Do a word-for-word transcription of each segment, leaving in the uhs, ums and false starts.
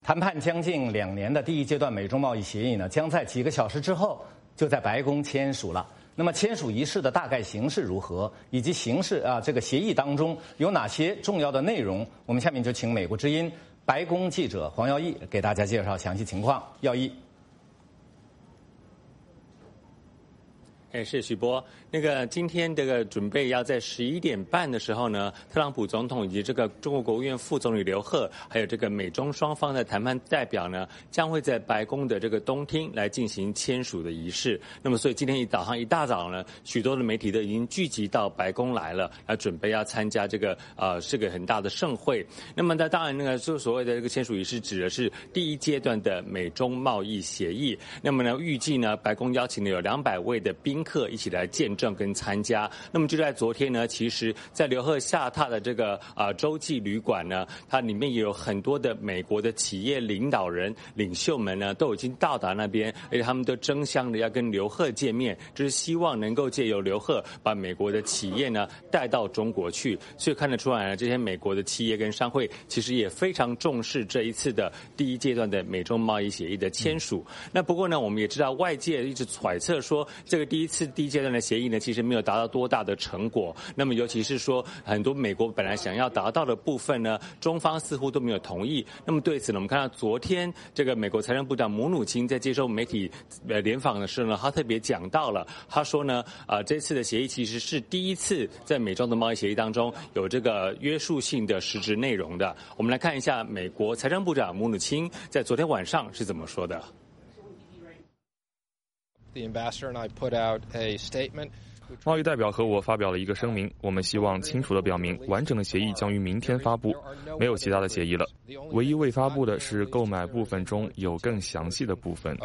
谈判将近两年的第一阶段美中贸易协议呢，将在几个小时之后就在白宫签署了。那么签署仪式的大概形式如何，以及形式啊这个协议当中有哪些重要的内容，我们下面就请美国之音白宫记者黄耀毅给大家介绍详细情况。耀毅。 哎，是许波。那个今天这个准备要在十一点半的时候呢，特朗普总统以及这个中国国务院副总理刘鹤，还有这个美中双方的谈判代表呢，将会在白宫的这个东厅来进行签署的仪式。那么，所以今天一早上一大早呢，许多的媒体都已经聚集到白宫来了，来准备要参加这个呃是个很大的盛会。那么，那当然那个就所谓的这个签署仪式，指的是第一阶段的美中贸易协议。那么呢，预计呢，白宫邀请了有两百位的宾客一起来见证跟参加。那么就在昨天呢，其实在刘鹤下榻的这个啊、呃、洲际旅馆呢，它里面也有很多的美国的企业领导人领袖们呢都已经到达那边，而且他们都争相的要跟刘鹤见面，就是希望能够借由刘鹤把美国的企业呢带到中国去。所以看得出来呢，这些美国的企业跟商会其实也非常重视这一次的第一阶段的美中贸易协议的签署。嗯、那不过呢，我们也知道外界一直揣测说，这个第一次第一阶段的协议呢，其实没有达到多大的成果。那么尤其是说，很多美国本来想要达到的部分呢，中方似乎都没有同意。那么对此呢，我们看到昨天这个美国财政部长姆努钦在接受媒体呃联访的时候呢，他特别讲到了，他说呢，啊、呃，这次的协议其实是第一次在美中的贸易协议当中有这个约束性的实质内容的。我们来看一下美国财政部长姆努钦在昨天晚上是怎么说的。 The ambassador and I put out a statement. 贸易代表和我发表了一个声明，我们希望清楚地表明，完整的协议将于明天发布，没有其他的协议了。唯一未发布的是购买部分中有更详细的部分。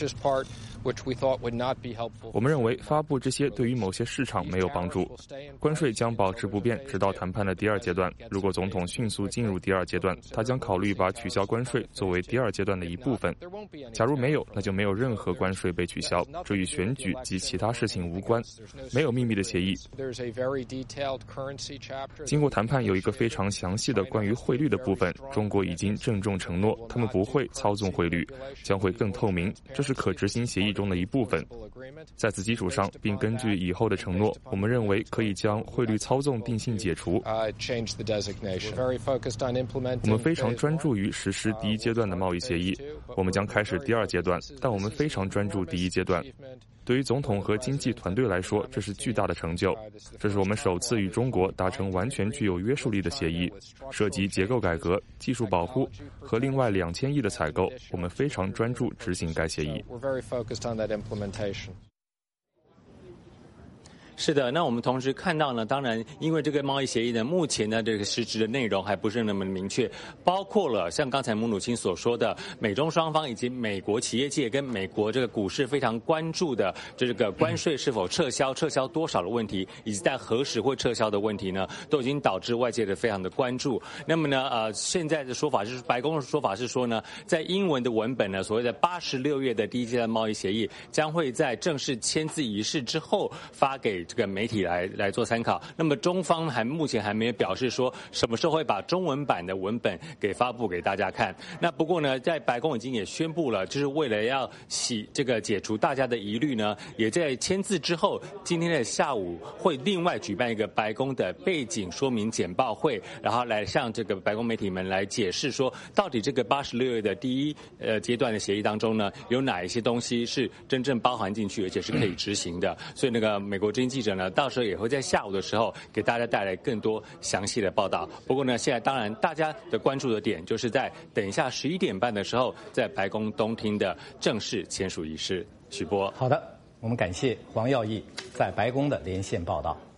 我们认为发布这些对于某些市场没有帮助。关税将保持不变，直到谈判的第二阶段。如果总统迅速进入第二阶段，他将考虑把取消关税作为第二阶段的一部分。假如没有，那就没有任何关税被取消，这与选举及其他事情无关。没有秘密的协议。经过谈判，有一个非常详细的关于汇率的部分，中国已经郑重承诺，他们不会操纵汇率，将会更透明，这是可执行协议中的一部分。在此基础上，并根据以后的承诺，我们认为可以将汇率操纵定性解除。我们非常专注于实施第一阶段的贸易协议，我们将开始第二阶段，但我们非常专注第一阶段。对于总统和经济团队来说，这是巨大的成就。这是我们首次与中国达成完全具有约束力的协议，涉及结构改革、技术保护和另外两千亿的采购。我们非常专注执行该协议。 是的，那我们同时看到呢，当然因为这个贸易协议呢，目前的这个实质的内容还不是那么明确，包括了像刚才姆努钦所说的，美中双方以及美国企业界跟美国这个股市非常关注的这个关税是否撤销、撤销多少的问题，以及在何时会撤销的问题呢，都已经导致外界的非常的关注。那么呢，呃，现在的说法就是白宫的说法是说呢，在英文的文本呢，所谓的八十六页的第一阶段贸易协议将会在正式签字仪式之后发给这个媒体来来做参考。那么中方还目前还没有表示说什么时候会把中文版的文本给发布给大家看。那不过呢，在白宫已经也宣布了，就是为了要洗这个解除大家的疑虑呢，也在签字之后，今天的下午会另外举办一个白宫的背景说明简报会，然后来向这个白宫媒体们来解释说，到底这个八十六页的第一呃阶段的协议当中呢，有哪一些东西是真正包含进去，而且是可以执行的。所以那个美国之音记者呢，到时候也会在下午的时候给大家带来更多详细的报道。不过呢，现在当然大家的关注的点就是在等一下十一点半的时候，在白宫东厅的正式签署仪式。许波， 好的，我们感谢黄耀毅在白宫的连线报道。